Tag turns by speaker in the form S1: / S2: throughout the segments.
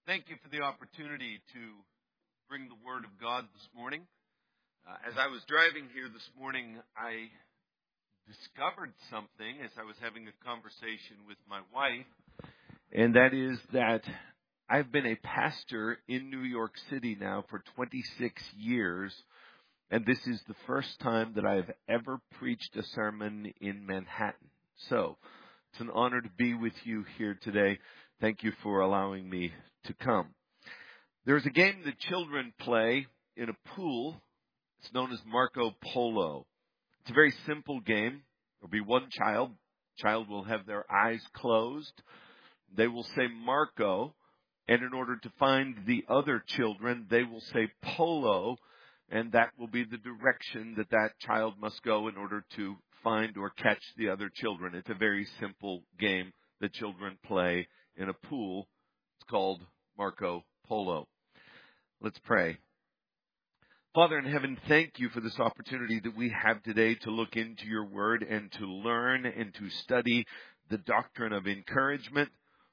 S1: Thank you for the opportunity to bring the Word of God this morning. As I was driving here this morning, I discovered something as I was having a conversation with my wife, and that is that I've been a pastor in New York City now for 26 years, and this is the first time that I've ever preached a sermon in Manhattan. So, it's an honor to be with you here today. Thank you for allowing me to come. There's a game that children play in a pool. It's known as Marco Polo. It's a very simple game. There'll be one child. The child will have their eyes closed. They will say Marco, and in order to find the other children, they will say Polo, and that will be the direction that that child must go in order to find or catch the other children. It's a very simple game that children play in a pool. It's called Marco Polo. Let's pray. Father in heaven, thank you for this opportunity that we have today to look into your word and to learn and to study the doctrine of encouragement.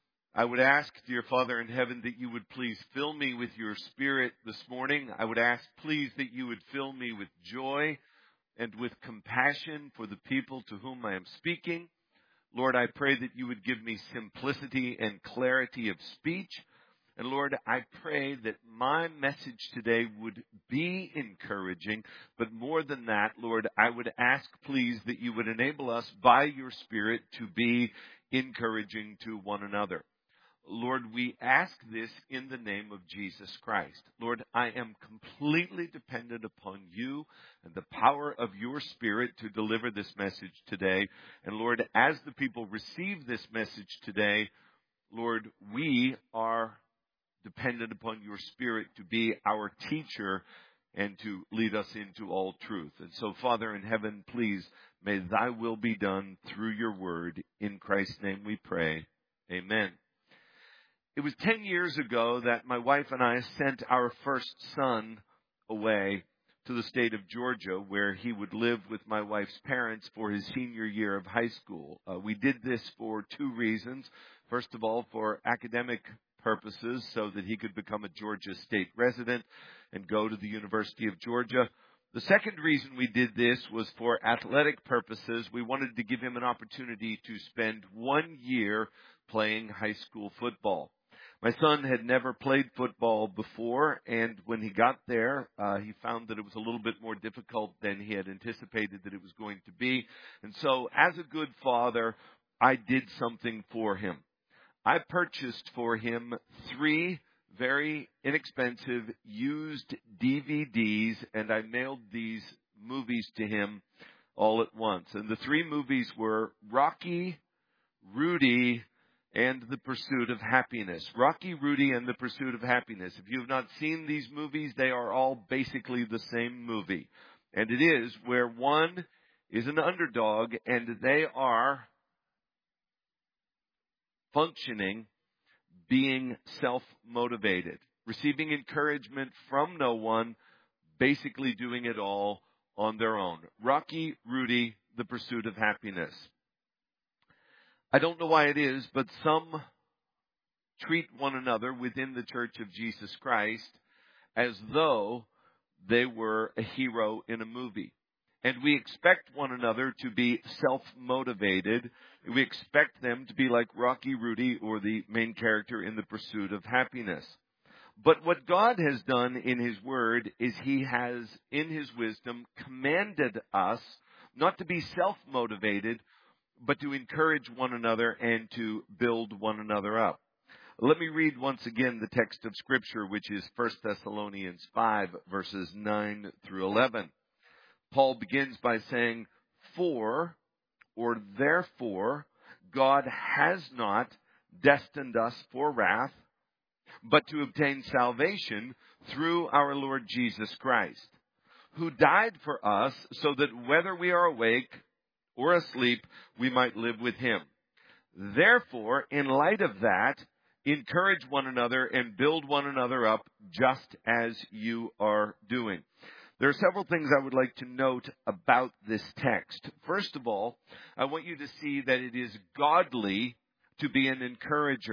S1: I would ask, dear Father in heaven, that you would please fill me with your Spirit this morning. I would ask, please, that you would fill me with joy and with compassion for the people to whom I am speaking. Lord, I pray that you would give me simplicity and clarity of speech. And Lord, I pray that my message today would be encouraging. But more than that, Lord, I would ask, please, that you would enable us by your Spirit to be encouraging to one another. Lord, we ask this in the name of Jesus Christ. Lord, I am completely dependent upon you and the power of your Spirit to deliver this message today. And Lord, as the people receive this message today, Lord, we are dependent upon your Spirit to be our teacher and to lead us into all truth. And so, Father in heaven, please, may thy will be done through your word. In Christ's name we pray. Amen. It was 10 years ago that my wife and I sent our first son away to the state of Georgia, where he would live with my wife's parents for his senior year of high school. We did this for two reasons. First of all, for academic purposes, so that he could become a Georgia state resident and go to the University of Georgia. The second reason we did this was for athletic purposes. We wanted to give him an opportunity to spend 1 year playing high school football. My son had never played football before, and when he got there, he found that it was a little bit more difficult than he had anticipated that it was going to be. And so, as a good father, I did something for him. I purchased for him 3 very inexpensive used DVDs, and I mailed these movies to him all at once. And the 3 movies were Rocky, Rudy, and The Pursuit of Happiness. Rocky, Rudy, and The Pursuit of Happiness. If you have not seen these movies, they are all basically the same movie. And it is where one is an underdog and they are functioning, being self-motivated, receiving encouragement from no one, basically doing it all on their own. Rocky, Rudy, The Pursuit of Happiness. I don't know why it is, but some treat one another within the Church of Jesus Christ as though they were a hero in a movie. And we expect one another to be self-motivated. We expect them to be like Rocky, Rudy, or the main character in The Pursuit of Happiness. But what God has done in His Word is He has, in His wisdom, commanded us not to be self-motivated, but to encourage one another and to build one another up. Let me read once again the text of Scripture, which is 1 Thessalonians 5, verses 9 through 11. Paul begins by saying, "For, or therefore, God has not destined us for wrath, but to obtain salvation through our Lord Jesus Christ, who died for us so that whether we are awake or asleep, we might live with Him. Therefore, in light of that, encourage one another and build one another up just as you are doing." There are several things I would like to note about this text. First of all, I want you to see that it is godly to be an encourager.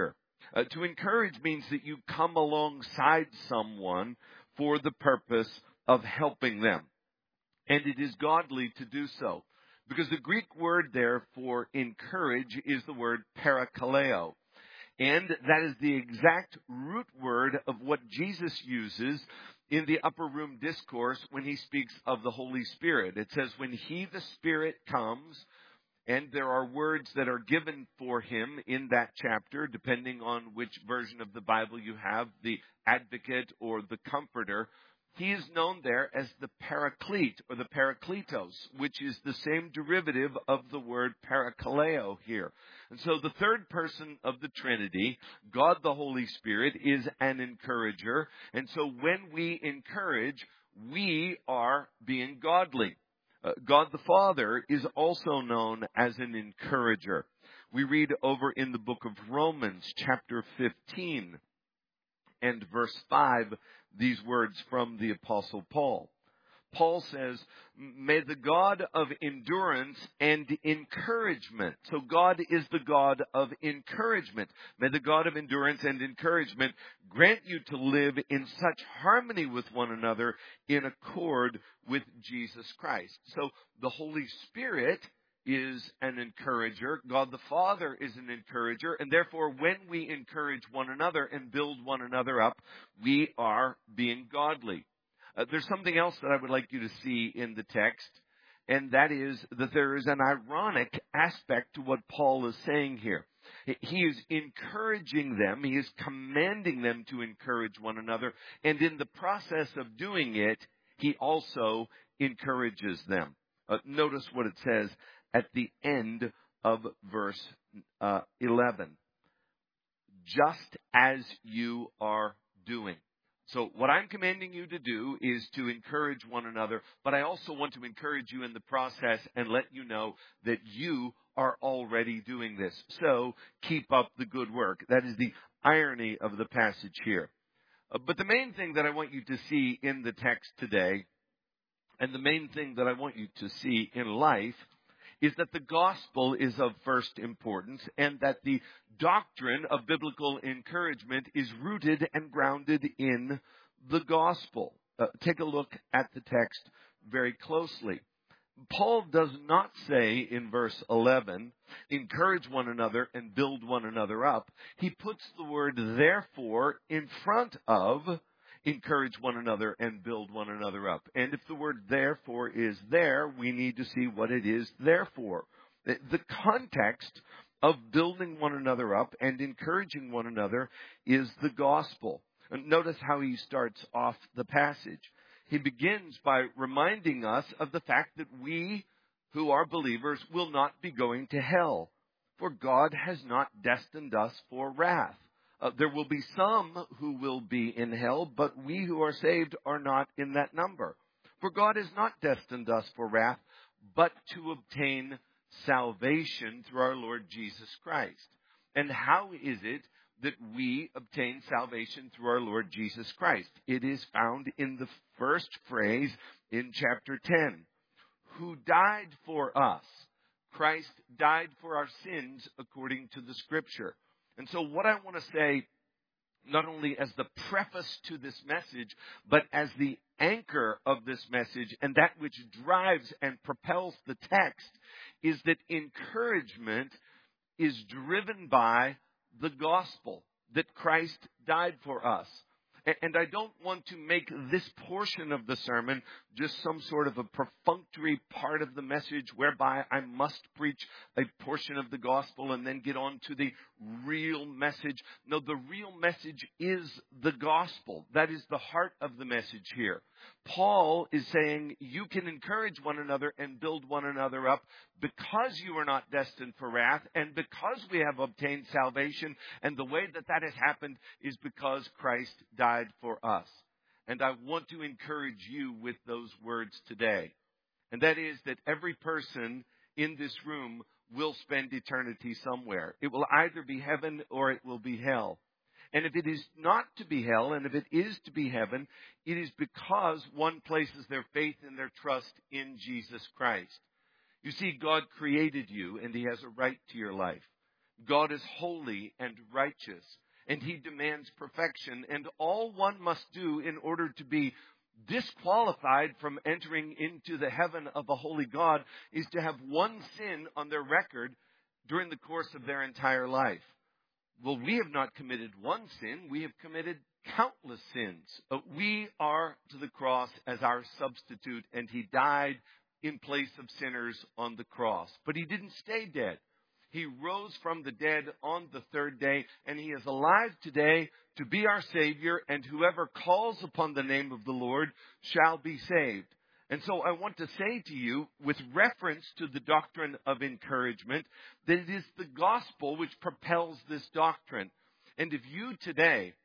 S1: To encourage means that you come alongside someone for the purpose of helping them. And it is godly to do so. Because the Greek word there for encourage is the word parakaleo. And that is the exact root word of what Jesus uses in the upper room discourse when he speaks of the Holy Spirit. It says, when he, the Spirit, comes, and there are words that are given for him in that chapter, depending on which version of the Bible you have, the advocate or the comforter. He is known there as the paraclete or the parakletos, which is the same derivative of the word parakaleo here. And so the third person of the Trinity, God the Holy Spirit, is an encourager. And so when we encourage, we are being godly. God the Father is also known as an encourager. We read over in the book of Romans, chapter 15 and verse 5, these words from the Apostle Paul. Paul says, may the God of endurance and encouragement. So God is the God of encouragement. May the God of endurance and encouragement grant you to live in such harmony with one another in accord with Jesus Christ. So the Holy Spirit is an encourager. God the Father is an encourager. And therefore, when we encourage one another and build one another up, we are being godly. There's something else that I would like you to see in the text, and that is that there is an ironic aspect to what Paul is saying here. He is encouraging them. He is commanding them to encourage one another. And in the process of doing it, he also encourages them. Notice what it says at the end of verse 11. Just as you are doing. So what I'm commanding you to do is to encourage one another, but I also want to encourage you in the process and let you know that you are already doing this. So keep up the good work. That is the irony of the passage here. But the main thing that I want you to see in the text today, and the main thing that I want you to see in life, is that the gospel is of first importance and that the doctrine of biblical encouragement is rooted and grounded in the gospel. Take a look at the text very closely. Paul does not say in verse 11, encourage one another and build one another up. He puts the word therefore in front of encourage one another and build one another up. And if the word therefore is there, we need to see what it is therefore. The context of building one another up and encouraging one another is the gospel. And notice how he starts off the passage. He begins by reminding us of the fact that we who are believers will not be going to hell, for God has not destined us for wrath. There will be some who will be in hell, but we who are saved are not in that number. For God has not destined us for wrath, but to obtain salvation through our Lord Jesus Christ. And how is it that we obtain salvation through our Lord Jesus Christ? It is found in the first phrase in chapter 10. Who died for us? Christ died for our sins according to the Scripture. And so what I want to say, not only as the preface to this message, but as the anchor of this message and that which drives and propels the text, is that encouragement is driven by the gospel, that Christ died for us. And I don't want to make this portion of the sermon just some sort of a perfunctory part of the message whereby I must preach a portion of the gospel and then get on to the real message. No, the real message is the gospel. That is the heart of the message here. Paul is saying you can encourage one another and build one another up because you are not destined for wrath and because we have obtained salvation. And the way that that has happened is because Christ died for us. And I want to encourage you with those words today. And that is that every person in this room will spend eternity somewhere. It will either be heaven or it will be hell. And if it is not to be hell, and if it is to be heaven, it is because one places their faith and their trust in Jesus Christ. You see, God created you, and He has a right to your life. God is holy and righteous. and He demands perfection. And all one must do in order to be disqualified from entering into the heaven of a holy God is to have one sin on their record during the course of their entire life. Well, we have not committed one sin. We have committed countless sins. We are to the cross as our substitute, and He died in place of sinners on the cross. But He didn't stay dead. He rose from the dead on the third day, and He is alive today to be our Savior, and whoever calls upon the name of the Lord shall be saved. And so I want to say to you, with reference to the doctrine of encouragement, that it is the gospel which propels this doctrine. And if you today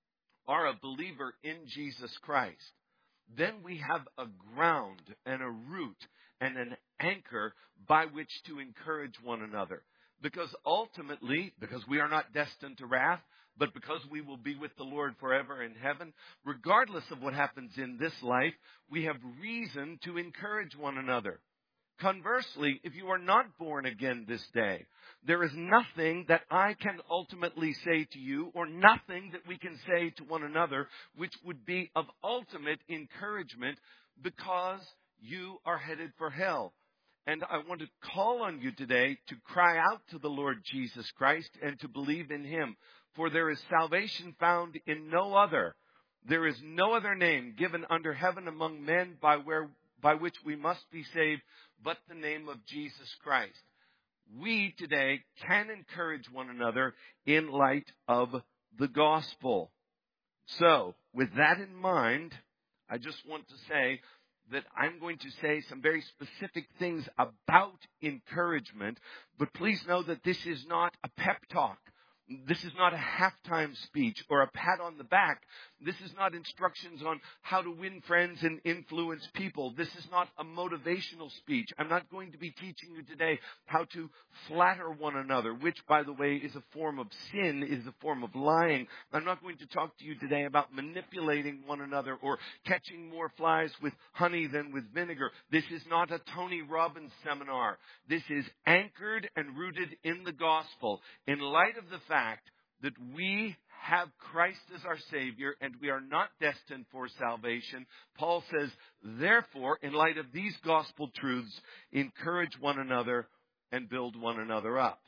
S1: are a believer in Jesus Christ, then we have a ground and a root and an anchor by which to encourage one another. Because ultimately, because we are not destined to wrath, but because we will be with the Lord forever in heaven, regardless of what happens in this life, we have reason to encourage one another. Conversely, if you are not born again this day, there is nothing that I can ultimately say to you, or nothing that we can say to one another, which would be of ultimate encouragement, because you are headed for hell. And I want to call on you today to cry out to the Lord Jesus Christ and to believe in Him. For there is salvation found in no other. There is no other name given under heaven among men by which we must be saved, but the name of Jesus Christ. We today can encourage one another in light of the gospel. So, with that in mind, I just want to say that I'm going to say some very specific things about encouragement, but please know that this is not a pep talk. This is not a halftime speech or a pat on the back. This is not instructions on how to win friends and influence people. This is not a motivational speech. I'm not going to be teaching you today how to flatter one another, which, by the way, is a form of sin, is a form of lying. I'm not going to talk to you today about manipulating one another or catching more flies with honey than with vinegar. This is not a Tony Robbins seminar. This is anchored and rooted in the gospel in light of the fact that we have Christ as our Savior and we are not destined for salvation. Paul says, therefore, in light of these gospel truths, encourage one another and build one another up.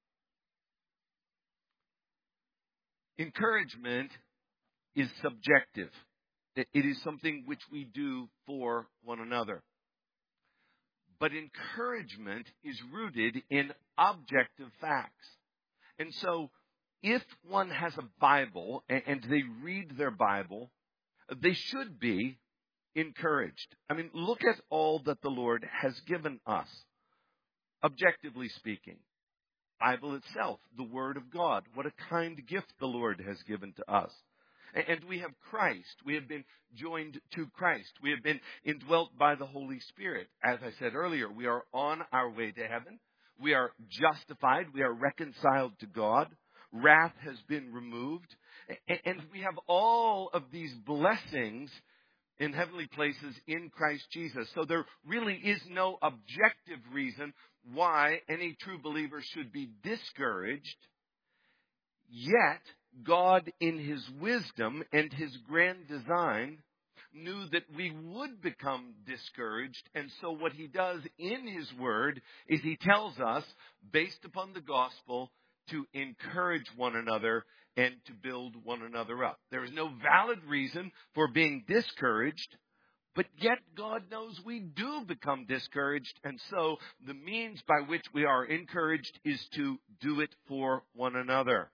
S1: Encouragement is subjective. It is something which we do for one another. But encouragement is rooted in objective facts. And so, if one has a Bible and they read their Bible, they should be encouraged. I mean, look at all that the Lord has given us, objectively speaking. Bible itself, the Word of God, what a kind gift the Lord has given to us. And we have Christ. We have been joined to Christ. We have been indwelt by the Holy Spirit. As I said earlier, we are on our way to heaven. We are justified. We are reconciled to God. Wrath has been removed. And we have all of these blessings in heavenly places in Christ Jesus. So there really is no objective reason why any true believer should be discouraged. Yet, God, in His wisdom and His grand design, knew that we would become discouraged. And so what He does in His Word is He tells us, based upon the gospel, to encourage one another and to build one another up. There is no valid reason for being discouraged, but yet God knows we do become discouraged. And so the means by which we are encouraged is to do it for one another.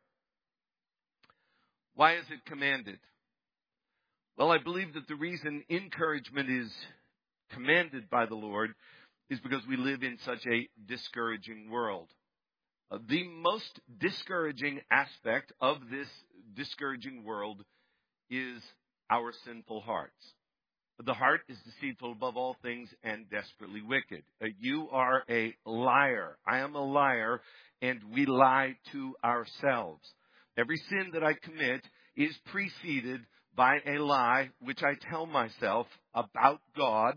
S1: Why is it commanded? Well, I believe that the reason encouragement is commanded by the Lord is because we live in such a discouraging world. The most discouraging aspect of this discouraging world is our sinful hearts. The heart is deceitful above all things and desperately wicked. You are a liar. I am a liar, and we lie to ourselves. Every sin that I commit is preceded by a lie which I tell myself about God,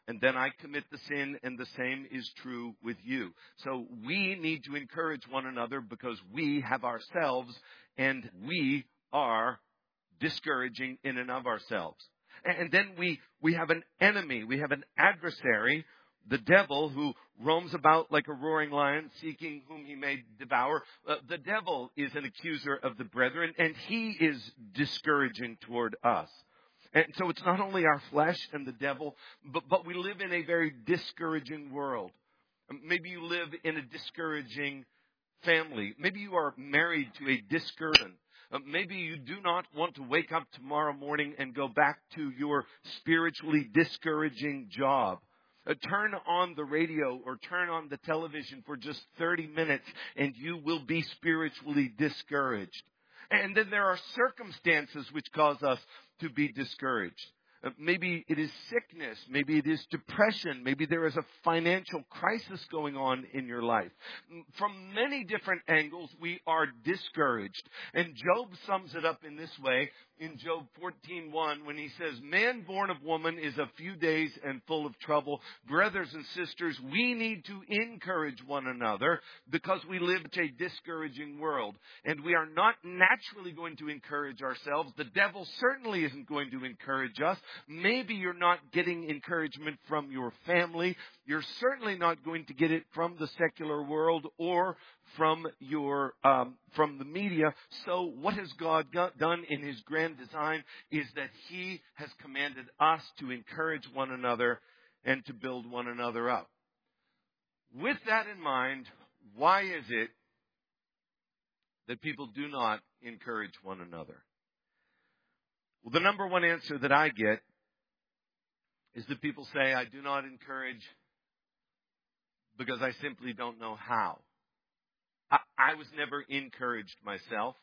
S1: and then I commit the sin, and the same is true with you. So we need to encourage one another because we have ourselves, and we are discouraging in and of ourselves. And then we have an enemy, we have an adversary, the devil, who roams about like a roaring lion, seeking whom he may devour. The devil is an accuser of the brethren, and he is discouraging toward us. And so it's not only our flesh and the devil, but we live in a very discouraging world. Maybe you live in a discouraging family. Maybe you are married to a discouraging. Maybe you do not want to wake up tomorrow morning and go back to your spiritually discouraging job. Turn on the radio or turn on the television for just 30 minutes and you will be spiritually discouraged. And then there are circumstances which cause us to be discouraged. Maybe it is sickness. Maybe it is depression. Maybe there is a financial crisis going on in your life. From many different angles, we are discouraged. And Job sums it up in this way in Job 14:1 when he says, "Man born of woman is a few days and full of trouble." Brothers and sisters, we need to encourage one another because we live in a discouraging world. And we are not naturally going to encourage ourselves. The devil certainly isn't going to encourage us. Maybe you're not getting encouragement from your family. You're certainly not going to get it from the secular world or from from the media. So what has God done in His grand design is that He has commanded us to encourage one another and to build one another up. With that in mind, why is it that people do not encourage one another? Well, the number one answer that I get is that people say, I do not encourage because I simply don't know how. I was never encouraged myself.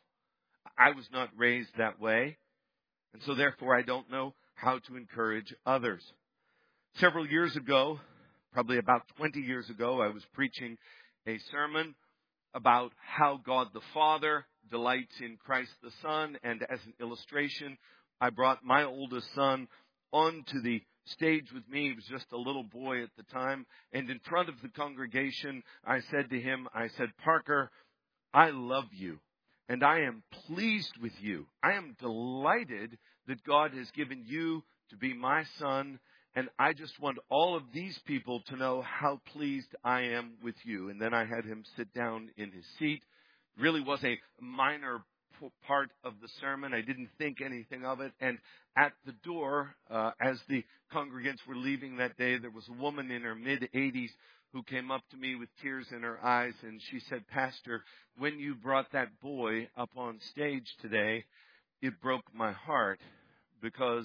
S1: I was not raised that way. And so therefore I don't know how to encourage others. Several years ago, probably about 20 years ago, I was preaching a sermon about how God the Father delights in Christ the Son. And as an illustration, I brought my oldest son onto the stage with me. He was just a little boy at the time. And in front of the congregation, I said to him, Parker, I love you. And I am pleased with you. I am delighted that God has given you to be my son. And I just want all of these people to know how pleased I am with you. And then I had him sit down in his seat. Really was a minor part of the sermon. I didn't think anything of it. And at the door, as the congregants were leaving that day, there was a woman in her mid-80s who came up to me with tears in her eyes. And she said, Pastor, when you brought that boy up on stage today, it broke my heart because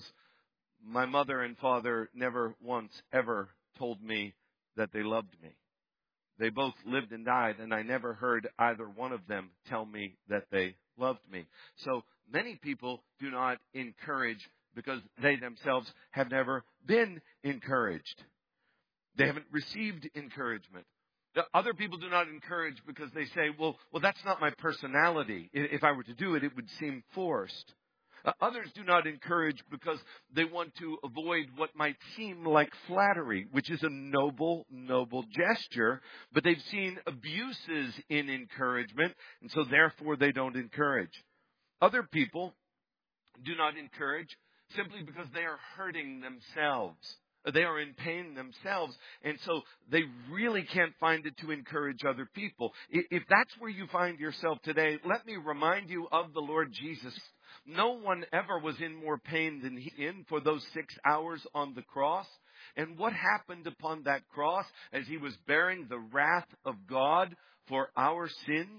S1: my mother and father never once ever told me that they loved me. They both lived and died, and I never heard either one of them tell me that they loved me. So many people do not encourage because they themselves have never been encouraged. They haven't received encouragement. Other people do not encourage because they say, well, that's not my personality. If I were to do it, it would seem forced. Others do not encourage because they want to avoid what might seem like flattery, which is a noble, noble gesture, but they've seen abuses in encouragement, and so therefore they don't encourage. Other people do not encourage simply because they are hurting themselves. They are in pain themselves, and so they really can't find it to encourage other people. If that's where you find yourself today, let me remind you of the Lord Jesus. No one ever was in more pain than he in for those 6 hours on the cross. And what happened upon that cross as he was bearing the wrath of God for our sins?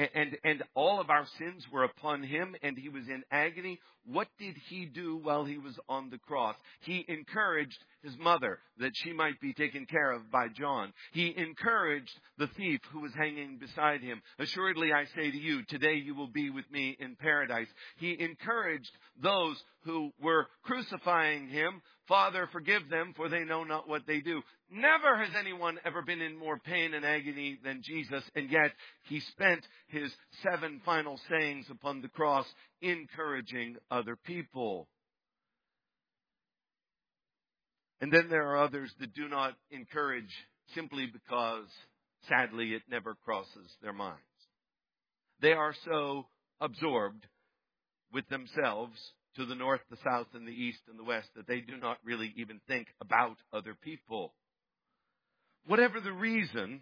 S1: And all of our sins were upon him, and he was in agony. What did he do while he was on the cross? He encouraged his mother that she might be taken care of by John. He encouraged the thief who was hanging beside him. Assuredly, I say to you, today you will be with me in paradise. He encouraged those who were crucifying him. Father, forgive them, for they know not what they do. Never has anyone ever been in more pain and agony than Jesus, and yet he spent his 7 final sayings upon the cross encouraging other people. And then there are others that do not encourage simply because, sadly, it never crosses their minds. They are so absorbed with themselves to the north, the south, and the east, and the west that they do not really even think about other people. Whatever the reason,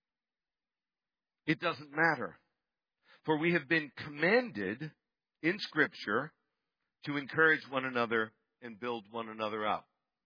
S1: it doesn't matter. For we have been commanded in Scripture to encourage one another and build one another up.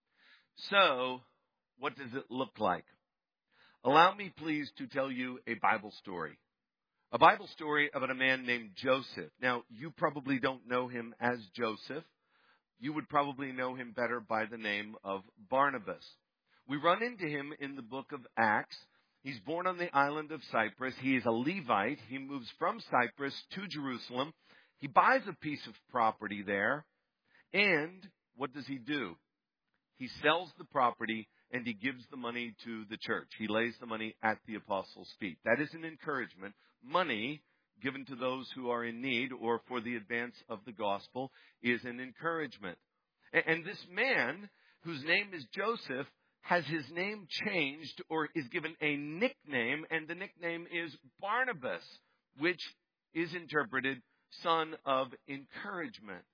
S1: So, what does it look like? Allow me, please, to tell you a Bible story. A Bible story about a man named Joseph. Now, you probably don't know him as Joseph. You would probably know him better by the name of Barnabas. We run into him in the book of Acts. He's born on the island of Cyprus. He is a Levite. He moves from Cyprus to Jerusalem. He buys a piece of property there. And what does he do? He sells the property and he gives the money to the church. He lays the money at the apostles' feet. That is an encouragement. Money given to those who are in need or for the advance of the gospel is an encouragement. And this man, whose name is Joseph, has his name changed or is given a nickname, and the nickname is Barnabas, which is interpreted son of encouragement.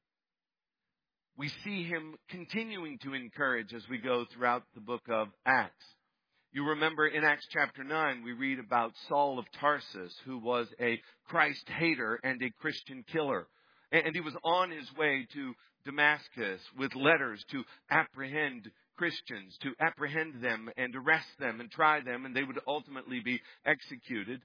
S1: We see him continuing to encourage as we go throughout the book of Acts. You remember in Acts chapter 9, we read about Saul of Tarsus, who was a Christ hater and a Christian killer. And he was on his way to Damascus with letters to apprehend Christians, to apprehend them and arrest them and try them, and they would ultimately be executed.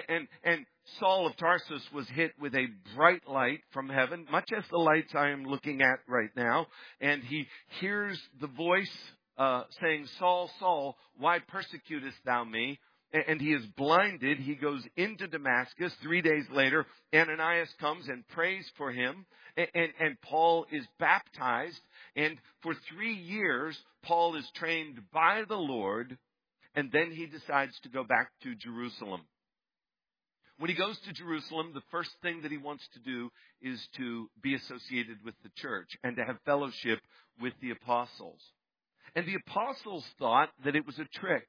S1: And Saul of Tarsus was hit with a bright light from heaven, much as the lights I am looking at right now. And he hears the voice saying, Saul, Saul, why persecutest thou me? And he is blinded. He goes into Damascus. 3 days later, Ananias comes and prays for him. And Paul is baptized. And for 3 years, Paul is trained by the Lord. And then he decides to go back to Jerusalem. When he goes to Jerusalem, the first thing that he wants to do is to be associated with the church and to have fellowship with the apostles. And the apostles thought that it was a trick.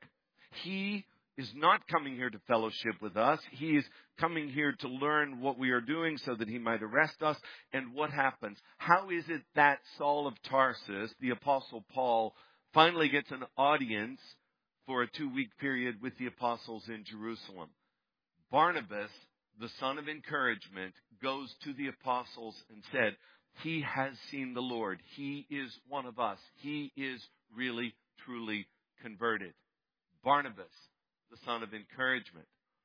S1: He is not coming here to fellowship with us. He is coming here to learn what we are doing so that he might arrest us. And what happens? How is it that Saul of Tarsus, the apostle Paul, finally gets an audience for a 2-week period with the apostles in Jerusalem? Barnabas, the son of encouragement, goes to the apostles and said, he has seen the Lord. He is one of us. He is really, truly converted. Barnabas, the son of encouragement.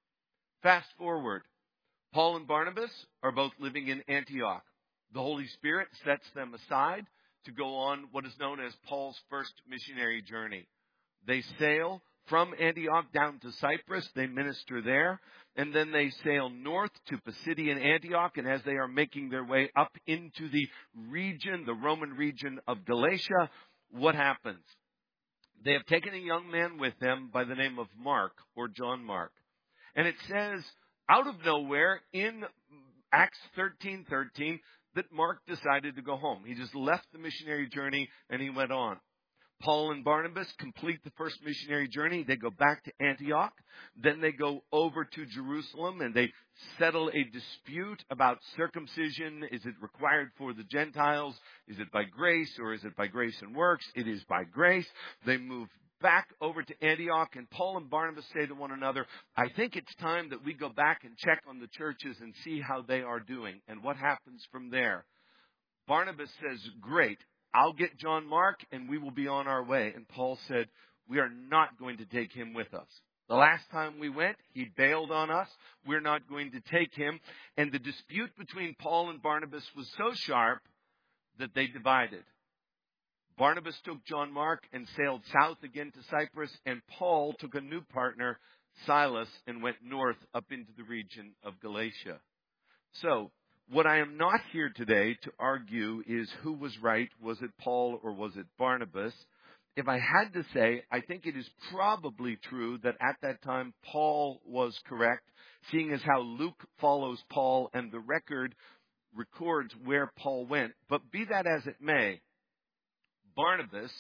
S1: Fast forward. Paul and Barnabas are both living in Antioch. The Holy Spirit sets them aside to go on what is known as Paul's first missionary journey. They sail from Antioch down to Cyprus. They minister there. And then they sail north to Pisidian Antioch. And as they are making their way up into the region, the Roman region of Galatia, what happens? They have taken a young man with them by the name of Mark, or John Mark. And it says, out of nowhere, in Acts 13:13, that Mark decided to go home. He just left the missionary journey and he went on. Paul and Barnabas complete the first missionary journey. They go back to Antioch. Then they go over to Jerusalem and they settle a dispute about circumcision. Is it required for the Gentiles? Is it by grace or is it by grace and works? It is by grace. They move back over to Antioch, and Paul and Barnabas say to one another, I think it's time that we go back and check on the churches and see how they are doing. And what happens from there? Barnabas says, great. I'll get John Mark and we will be on our way. And Paul said, we are not going to take him with us. The last time we went, he bailed on us. We're not going to take him. And the dispute between Paul and Barnabas was so sharp that they divided. Barnabas took John Mark and sailed south again to Cyprus. And Paul took a new partner, Silas, and went north up into the region of Galatia. So, what I am not here today to argue is who was right. Was it Paul or was it Barnabas? If I had to say, I think it is probably true that at that time Paul was correct, seeing as how Luke follows Paul and the record records where Paul went. But be that as it may, Barnabas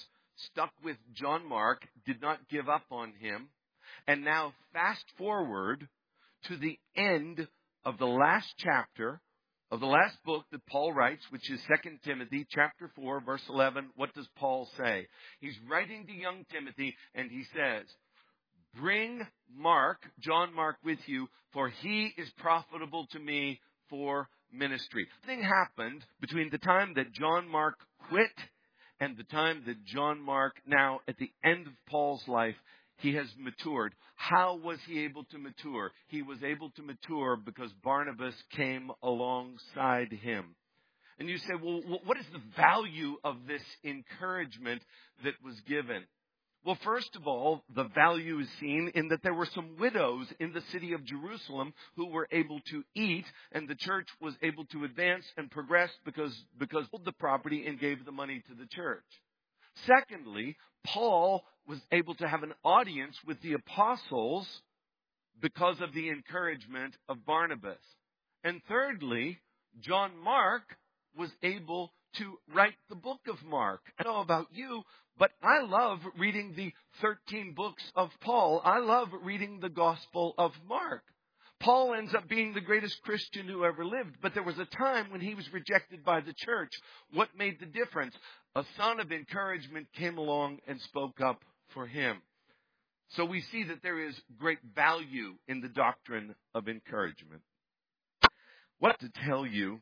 S1: stuck with John Mark, did not give up on him. And now fast forward to the end of the last chapter of the last book that Paul writes, which is 2 Timothy chapter 4, verse 11. What does Paul say? He's writing to young Timothy, and he says, bring Mark, John Mark, with you, for he is profitable to me for ministry. Something happened between the time that John Mark quit and the time that John Mark, now at the end of Paul's life, he has matured. How was he able to mature? He was able to mature because Barnabas came alongside him. And you say, well, what is the value of this encouragement that was given? Well, first of all, the value is seen in that there were some widows in the city of Jerusalem who were able to eat, and the church was able to advance and progress because sold the property and gave the money to the church. Secondly, Paul was able to have an audience with the apostles because of the encouragement of Barnabas. And thirdly, John Mark was able to write the book of Mark. I don't know about you, but I love reading the 13 books of Paul. I love reading the Gospel of Mark. Paul ends up being the greatest Christian who ever lived, but there was a time when he was rejected by the church. What made the difference? A son of encouragement came along and spoke up for him. So we see that there is great value in the doctrine of encouragement. What to tell you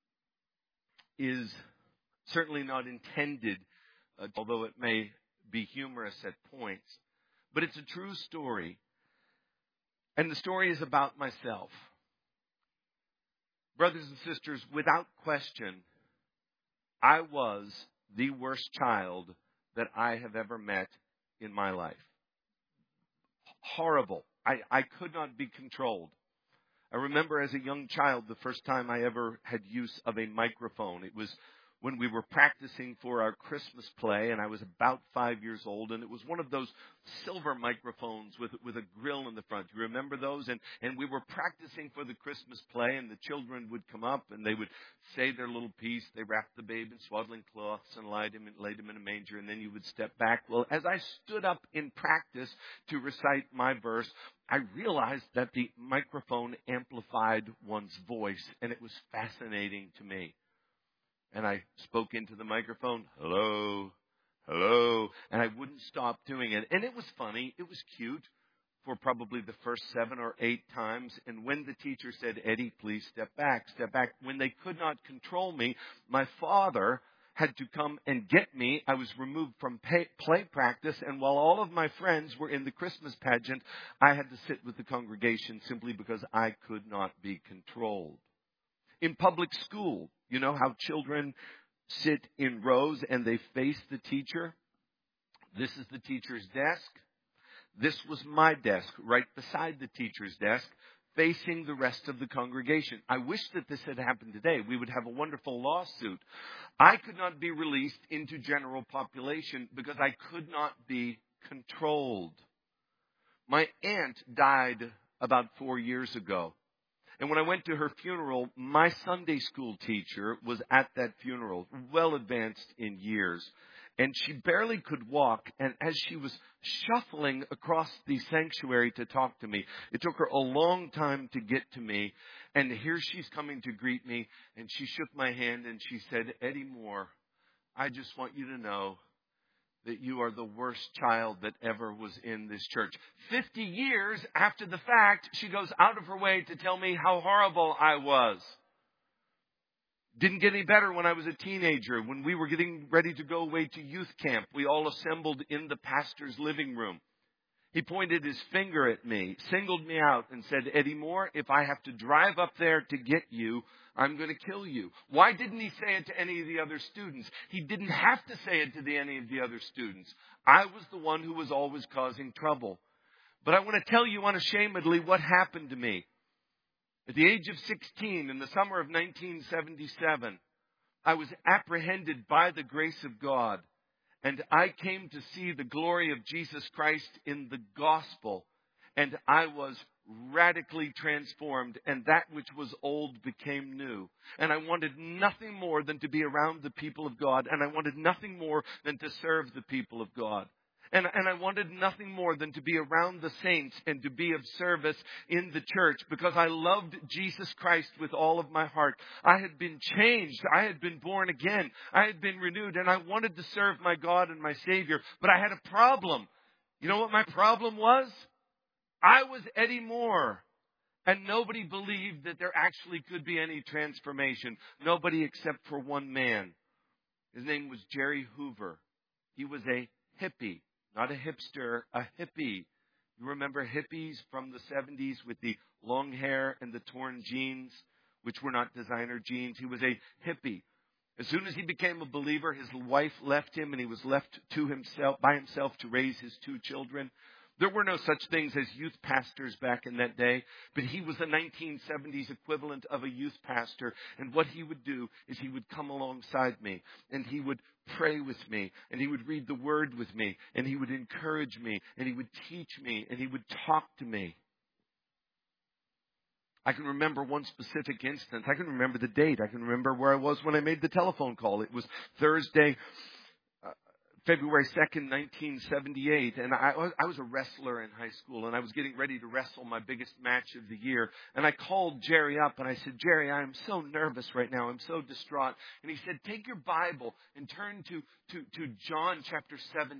S1: is certainly not intended, although it may be humorous at points, but it's a true story. And the story is about myself. Brothers and sisters, without question, I was the worst child that I have ever met in my life. Horrible. I could not be controlled. I remember as a young child the first time I ever had use of a microphone. It was when we were practicing for our Christmas play, and I was about 5 years old, and it was one of those silver microphones with a grill in the front. You remember those? And we were practicing for the Christmas play, and the children would come up, and they would say their little piece. They wrapped the babe in swaddling cloths and laid him in a manger, and then you would step back. Well, as I stood up in practice to recite my verse, I realized that the microphone amplified one's voice, and it was fascinating to me. And I spoke into the microphone, hello, hello, and I wouldn't stop doing it. And it was funny, it was cute for probably the first 7 or 8 times. And when the teacher said, Eddie, please step back, when they could not control me, my father had to come and get me. I was removed from play practice, and while all of my friends were in the Christmas pageant, I had to sit with the congregation simply because I could not be controlled. In public school, you know how children sit in rows and they face the teacher? This is the teacher's desk. This was my desk, right beside the teacher's desk, facing the rest of the congregation. I wish that this had happened today. We would have a wonderful lawsuit. I could not be released into general population because I could not be controlled. My aunt died about 4 years ago. And when I went to her funeral, my Sunday school teacher was at that funeral, well advanced in years. And she barely could walk. And as she was shuffling across the sanctuary to talk to me, it took her a long time to get to me. And here she's coming to greet me. And she shook my hand and she said, Eddie Moore, I just want you to know that you are the worst child that ever was in this church. 50 years after the fact, she goes out of her way to tell me how horrible I was. Didn't get any better when I was a teenager. When we were getting ready to go away to youth camp, we all assembled in the pastor's living room. He pointed his finger at me, singled me out, and said, Eddie Moore, if I have to drive up there to get you, I'm going to kill you. Why didn't he say it to any of the other students? He didn't have to say it to any of the other students. I was the one who was always causing trouble. But I want to tell you unashamedly what happened to me. At the age of 16, in the summer of 1977, I was apprehended by the grace of God. And I came to see the glory of Jesus Christ in the gospel. and I was radically transformed, and that which was old became new. And I wanted nothing more than to be around the people of God, and I wanted nothing more than to serve the people of God. And I wanted nothing more than to be around the saints and to be of service in the church, because I loved Jesus Christ with all of my heart. I had been changed. I had been born again. I had been renewed, and I wanted to serve my God and my Savior. But I had a problem. You know what my problem was? I was Eddie Moore. And nobody believed that there actually could be any transformation. Nobody except for one man. His name was Jerry Hoover. He was a hippie. Not a hipster, a hippie. You remember hippies from the 70s with the long hair and the torn jeans, which were not designer jeans. He was a hippie. As soon as he became a believer, his wife left him, and he was left to himself, by himself, to raise his 2 children. There were no such things as youth pastors back in that day, but he was the 1970s equivalent of a youth pastor. And what he would do is he would come alongside me, and he would pray with me, and he would read the Word with me, and he would encourage me, and he would teach me, and he would talk to me. I can remember one specific instance. I can remember the date. I can remember where I was when I made the telephone call. It was Thursday, February 2nd, 1978, and I was a wrestler in high school, and I was getting ready to wrestle my biggest match of the year. And I called Jerry up, and I said, Jerry, I'm so nervous right now. I'm so distraught. And he said, take your Bible and turn to John chapter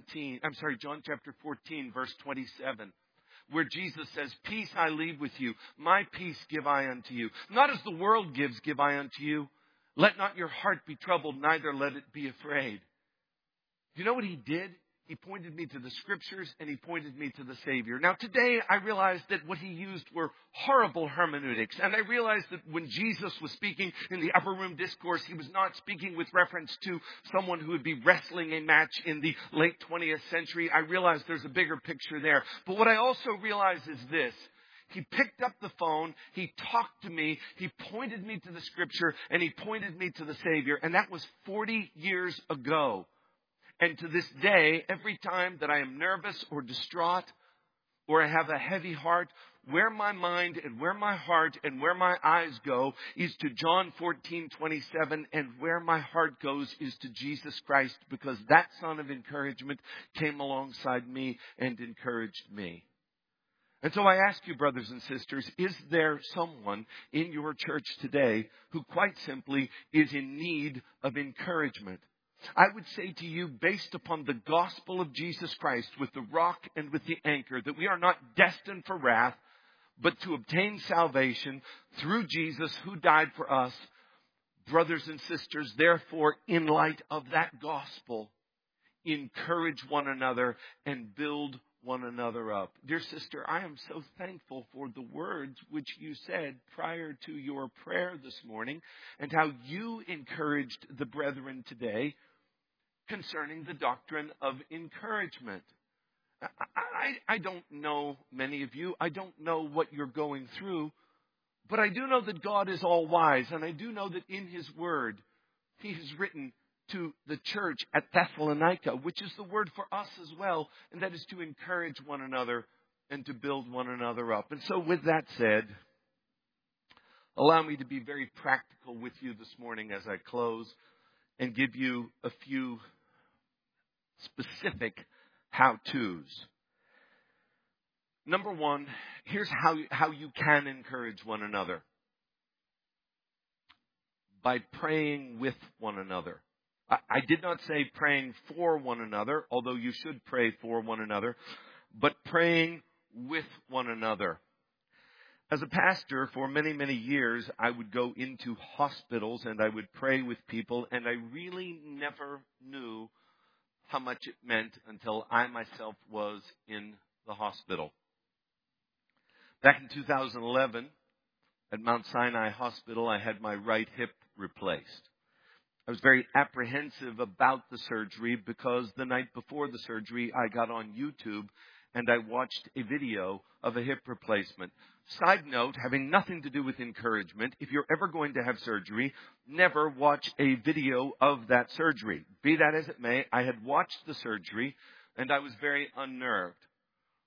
S1: 14, verse 27. Where Jesus says, peace I leave with you, my peace give I unto you. Not as the world gives, give I unto you. Let not your heart be troubled, neither let it be afraid. You know what he did? He pointed me to the Scriptures, and he pointed me to the Savior. Now today I realized that what he used were horrible hermeneutics. And I realized that when Jesus was speaking in the upper room discourse, he was not speaking with reference to someone who would be wrestling a match in the late 20th century. I realized there's a bigger picture there. But what I also realized is this. He picked up the phone, he talked to me, he pointed me to the Scripture, and he pointed me to the Savior. And that was 40 years ago. And to this day, every time that I am nervous or distraught or I have a heavy heart, where my mind and where my heart and where my eyes go is to John 14:27, and where my heart goes is to Jesus Christ, because that son of encouragement came alongside me and encouraged me. And so I ask you, brothers and sisters, is there someone in your church today who quite simply is in need of encouragement? I would say to you, based upon the gospel of Jesus Christ, with the rock and with the anchor, that we are not destined for wrath, but to obtain salvation through Jesus who died for us. Brothers and sisters, therefore, in light of that gospel, encourage one another and build one another up. Dear sister, I am so thankful for the words which you said prior to your prayer this morning, and how you encouraged the brethren today concerning the doctrine of encouragement. I don't know many of you. I don't know what you're going through. But I do know that God is all wise. And I do know that in His Word, He has written to the church at Thessalonica, which is the word for us as well. And that is to encourage one another and to build one another up. And so with that said, allow me to be very practical with you this morning as I close and give you a few specific how-tos. Number one, here's how you can encourage one another. By praying with one another. I did not say praying for one another, although you should pray for one another, but praying with one another. As a pastor, for many, many years, I would go into hospitals and I would pray with people, and I really never knew how much it meant until I myself was in the hospital. Back in 2011, at Mount Sinai Hospital, I had my right hip replaced. I was very apprehensive about the surgery because the night before the surgery, I got on YouTube and I watched a video of a hip replacement. Side note, having nothing to do with encouragement, if you're ever going to have surgery, never watch a video of that surgery. Be that as it may, I had watched the surgery and I was very unnerved.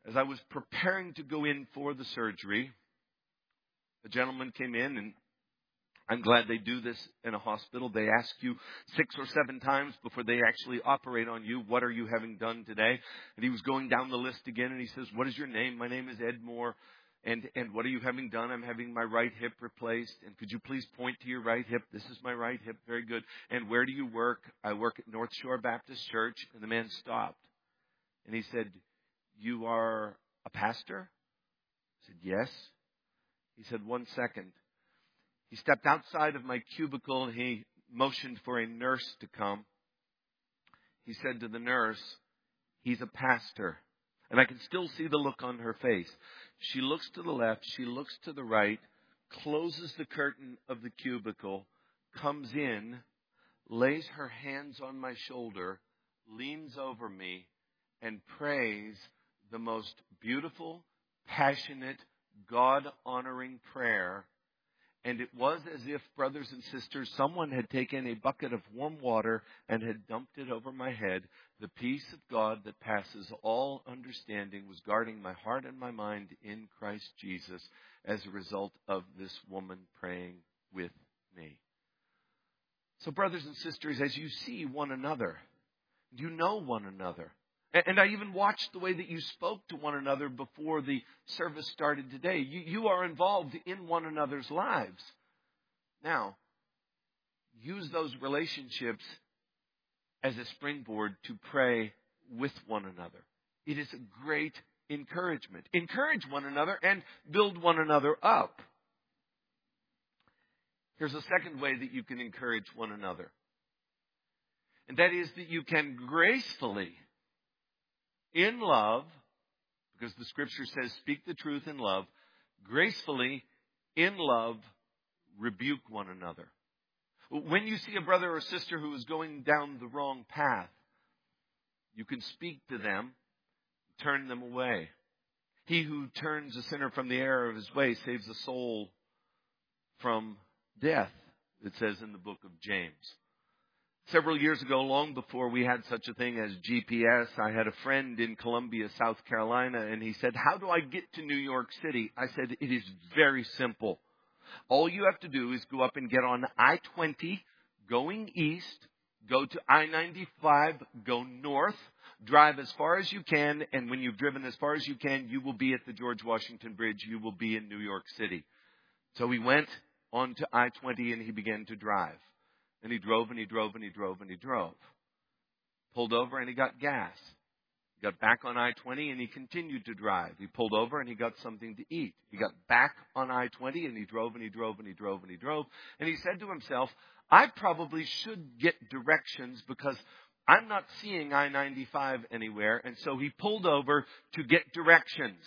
S1: As I was preparing to go in for the surgery, a gentleman came in, and I'm glad they do this in a hospital. They ask you 6 or 7 times before they actually operate on you, what are you having done today? And he was going down the list again, and he says, what is your name? My name is Ed Moore. And what are you having done? I'm having my right hip replaced. And could you please point to your right hip? This is my right hip. Very good. And where do you work? I work at North Shore Baptist Church. And the man stopped. And he said, you are a pastor? I said, yes. He said, 1 second. He stepped outside of my cubicle and he motioned for a nurse to come. He said to the nurse, he's a pastor. And I can still see the look on her face. She looks to the left, she looks to the right, closes the curtain of the cubicle, comes in, lays her hands on my shoulder, leans over me, and prays the most beautiful, passionate, God-honoring prayer. And it was as if, brothers and sisters, someone had taken a bucket of warm water and had dumped it over my head. The peace of God that passes all understanding was guarding my heart and my mind in Christ Jesus as a result of this woman praying with me. So, brothers and sisters, as you see one another, you know one another. And I even watched the way that you spoke to one another before the service started today. You are involved in one another's lives. Now, use those relationships as a springboard to pray with one another. It is a great encouragement. Encourage one another and build one another up. Here's a second way that you can encourage one another. And that is that you can gracefully, in love, because the Scripture says, speak the truth in love, gracefully, in love, rebuke one another. When you see a brother or sister who is going down the wrong path, you can speak to them, turn them away. He who turns a sinner from the error of his way saves a soul from death, it says in the book of James. Several years ago, long before we had such a thing as GPS, I had a friend in Columbia, South Carolina, and he said, how do I get to New York City? I said, it is very simple. All you have to do is go up and get on I-20, going east, go to I-95, go north, drive as far as you can, and when you've driven as far as you can, you will be at the George Washington Bridge. You will be in New York City. So he went on to I-20 and he began to drive. And he drove and he drove and he drove and he drove. Pulled over and he got gas. He got back on I-20 and he continued to drive. He pulled over and he got something to eat. He got back on I-20 and he drove and he drove and he drove and he drove. And he said to himself, I probably should get directions because I'm not seeing I-95 anywhere. And so he pulled over to get directions.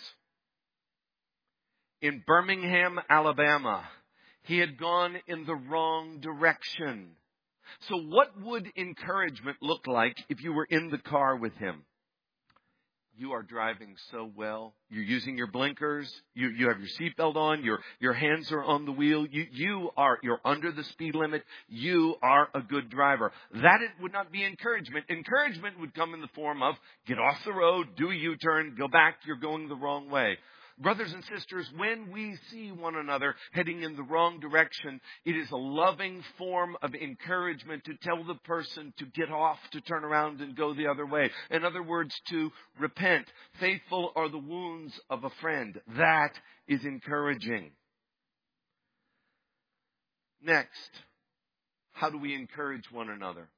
S1: In Birmingham, Alabama, he had gone in the wrong direction. So what would encouragement look like if you were in the car with him? You are driving so well. You're using your blinkers. You have your seatbelt on. Your hands are on the wheel. You're under the speed limit. You are a good driver. That it would not be encouragement. Encouragement would come in the form of get off the road, do a U-turn, go back. You're going the wrong way. Brothers and sisters, when we see one another heading in the wrong direction, it is a loving form of encouragement to tell the person to get off, to turn around and go the other way. In other words, to repent. Faithful are the wounds of a friend. That is encouraging. Next, how do we encourage one another?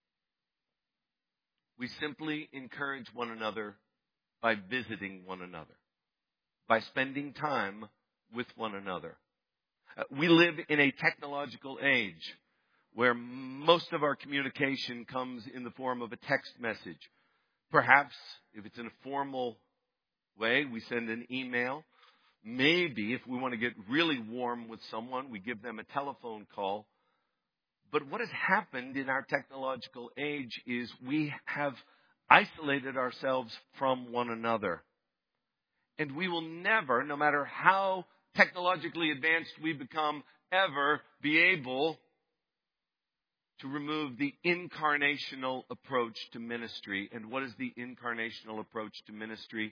S1: We simply encourage one another by visiting one another, by spending time with one another. We live in a technological age where most of our communication comes in the form of a text message. Perhaps, if it's in a formal way, we send an email. Maybe, if we want to get really warm with someone, we give them a telephone call. But what has happened in our technological age is we have isolated ourselves from one another. And we will never, no matter how technologically advanced we become, ever be able to remove the incarnational approach to ministry. And what is the incarnational approach to ministry?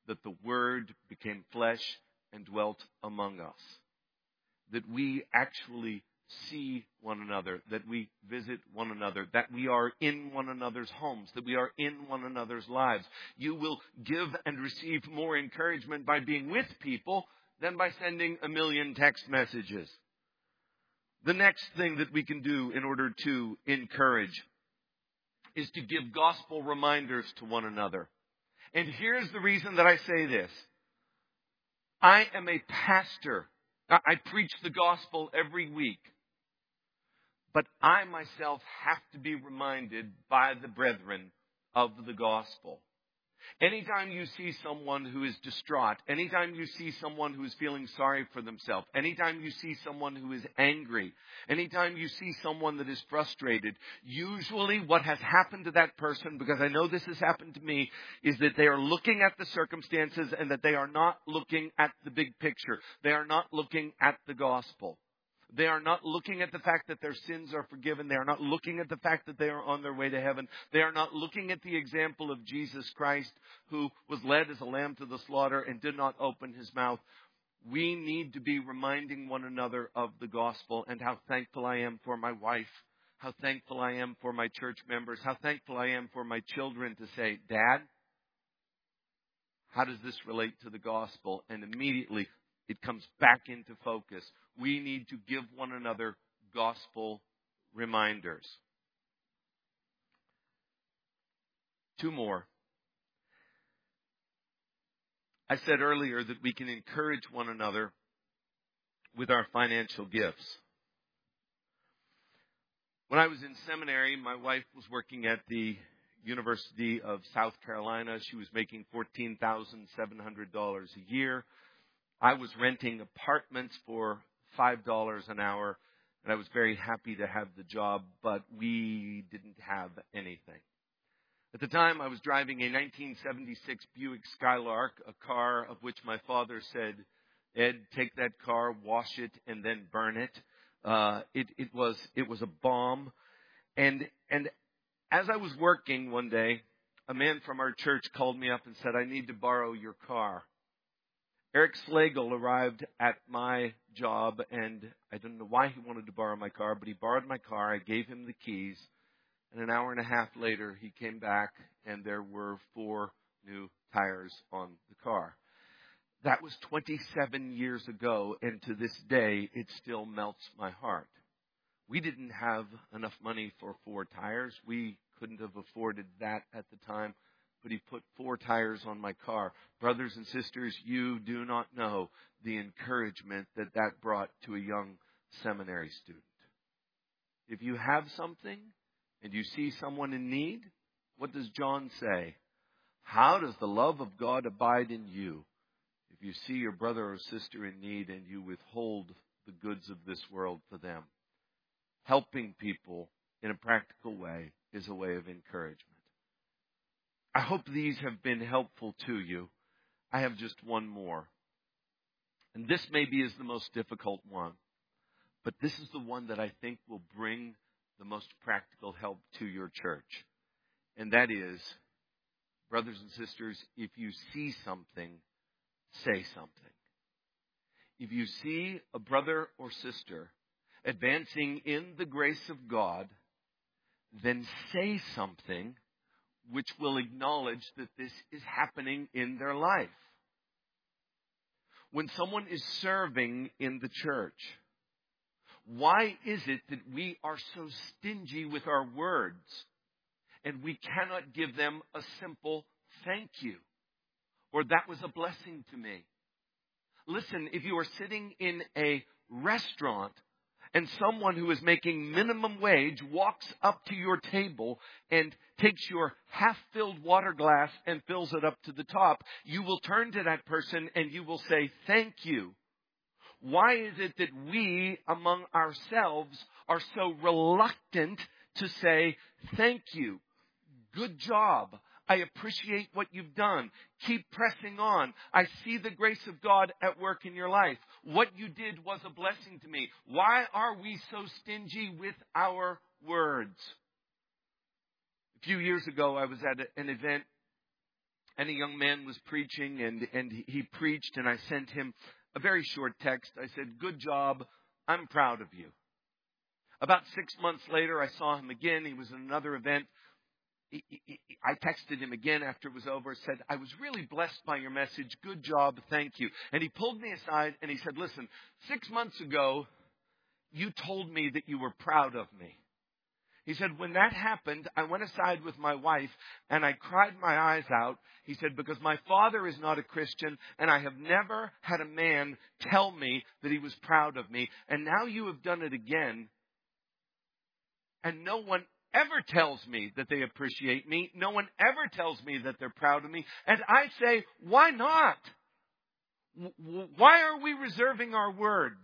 S1: that the Word became flesh and dwelt among us. That we actually see one another, that we visit one another, that we are in one another's homes, that we are in one another's lives. You will give and receive more encouragement by being with people than by sending a million text messages. The next thing that we can do in order to encourage is to give gospel reminders to one another. And here's the reason that I say this. I am a pastor. I preach the gospel every week. But I myself have to be reminded by the brethren of the gospel. Anytime you see someone who is distraught, anytime you see someone who is feeling sorry for themselves, anytime you see someone who is angry, anytime you see someone that is frustrated, usually what has happened to that person, because I know this has happened to me, is that they are looking at the circumstances and that they are not looking at the big picture. They are not looking at the gospel. They are not looking at the fact that their sins are forgiven. They are not looking at the fact that they are on their way to heaven. They are not looking at the example of Jesus Christ, who was led as a lamb to the slaughter and did not open his mouth. We need to be reminding one another of the gospel and how thankful I am for my wife, how thankful I am for my church members, how thankful I am for my children to say, Dad, how does this relate to the gospel? And immediately it comes back into focus. We need to give one another gospel reminders. Two more. I said earlier that we can encourage one another with our financial gifts. When I was in seminary, my wife was working at the University of South Carolina. She was making $14,700 a year. I was renting apartments for $5 an hour, and I was very happy to have the job, but we didn't have anything. At the time, I was driving a 1976 Buick Skylark, a car of which my father said, Ed, take that car, wash it, and then burn it. It was a bomb. And as I was working one day, a man from our church called me up and said, I need to borrow your car. Eric Slagle arrived at my job, and I don't know why he wanted to borrow my car, but he borrowed my car. I gave him the keys, and an hour and a half later, he came back, and there were 4 new tires on the car. That was 27 years ago, and to this day, it still melts my heart. We didn't have enough money for 4 tires. We couldn't have afforded that at the time. But he put 4 tires on my car. Brothers and sisters, you do not know the encouragement that brought to a young seminary student. If you have something and you see someone in need, what does John say? How does the love of God abide in you if you see your brother or sister in need and you withhold the goods of this world for them? Helping people in a practical way is a way of encouragement. I hope these have been helpful to you. I have just one more. And this maybe is the most difficult one. But this is the one that I think will bring the most practical help to your church. And that is, brothers and sisters, if you see something, say something. If you see a brother or sister advancing in the grace of God, then say something which will acknowledge that this is happening in their life. When someone is serving in the church, why is it that we are so stingy with our words and we cannot give them a simple thank you or that was a blessing to me? Listen, if you are sitting in a restaurant and someone who is making minimum wage walks up to your table and takes your half-filled water glass and fills it up to the top, you will turn to that person and you will say, thank you. Why is it that we among ourselves are so reluctant to say, thank you, good job, I appreciate what you've done. Keep pressing on. I see the grace of God at work in your life. What you did was a blessing to me. Why are we so stingy with our words? A few years ago, I was at an event, And a young man was preaching, and he preached, and I sent him a very short text. I said, "Good job. I'm proud of you." About 6 months later, I saw him again. He was at another event. I texted him again after it was over, said, "I was really blessed by your message. Good job. Thank you." And he pulled me aside and he said, "Listen, 6 months ago, you told me that you were proud of me." He said, "When that happened, I went aside with my wife and I cried my eyes out." He said, "Because my father is not a Christian and I have never had a man tell me that he was proud of me. And now you have done it again. And no one ever tells me that they appreciate me. No one ever tells me that they're proud of me. And I say, why not? Why are we reserving our words?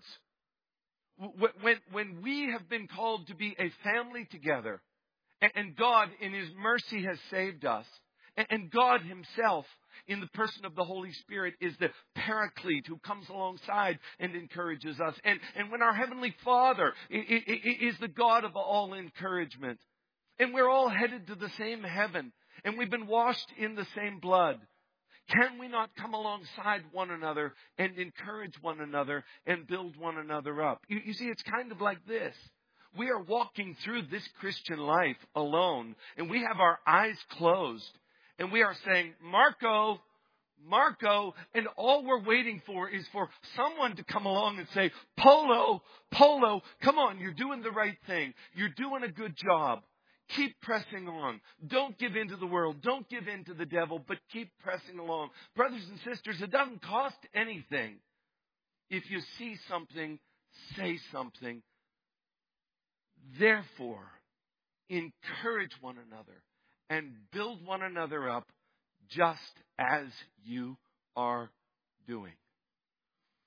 S1: When we have been called to be a family together, and God in His mercy has saved us, and God Himself in the person of the Holy Spirit is the Paraclete who comes alongside and encourages us. And when our Heavenly Father is the God of all encouragement, and we're all headed to the same heaven, and we've been washed in the same blood, can we not come alongside one another and encourage one another and build one another up? You see, it's kind of like this. We are walking through this Christian life alone, and we have our eyes closed, and we are saying, Marco, and all we're waiting for is for someone to come along and say, Polo, come on, you're doing the right thing. You're doing a good job. Keep pressing on. Don't give in to the world. Don't give in to the devil, but keep pressing along. Brothers and sisters, it doesn't cost anything. If you see something, say something. Therefore, encourage one another and build one another up just as you are doing.